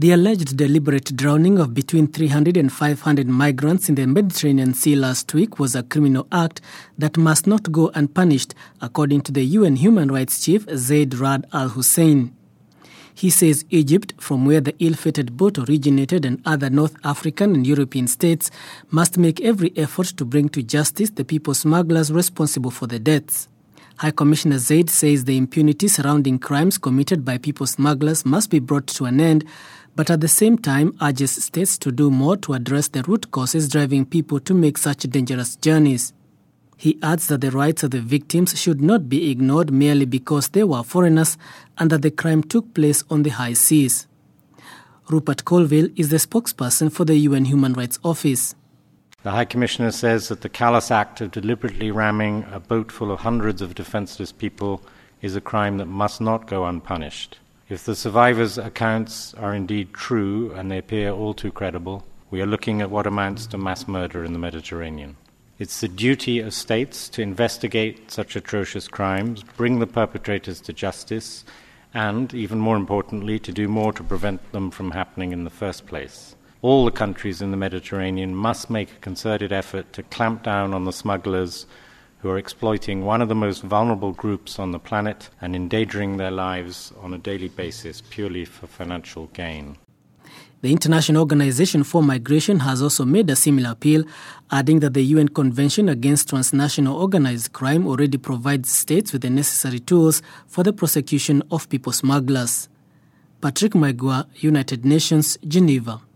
The alleged deliberate drowning of between 300 and 500 migrants in the Mediterranean Sea last week was a criminal act that must not go unpunished, according to the UN Human Rights Chief Zeid Ra'ad Al Hussein. He says Egypt, from where the ill-fated boat originated, and other North African and European states must make every effort to bring to justice the people smugglers responsible for the deaths. High Commissioner Zeid says the impunity surrounding crimes committed by people smugglers must be brought to an end, but at the same time urges states to do more to address the root causes driving people to make such dangerous journeys. He adds that the rights of the victims should not be ignored merely because they were foreigners and that the crime took place on the high seas. Rupert Colville is the spokesperson for the UN Human Rights Office. The High Commissioner says that the callous act of deliberately ramming a boat full of hundreds of defenseless people is a crime that must not go unpunished. If the survivors' accounts are indeed true and they appear all too credible, we are looking at what amounts to mass murder in the Mediterranean. It's the duty of states to investigate such atrocious crimes, bring the perpetrators to justice, and, even more importantly, to do more to prevent them from happening in the first place. All the countries in the Mediterranean must make a concerted effort to clamp down on the smugglers who are exploiting one of the most vulnerable groups on the planet and endangering their lives on a daily basis purely for financial gain. The International Organization for Migration has also made a similar appeal, adding that the UN Convention Against Transnational Organized Crime already provides states with the necessary tools for the prosecution of people smugglers. Patrick Maigua, United Nations, Geneva.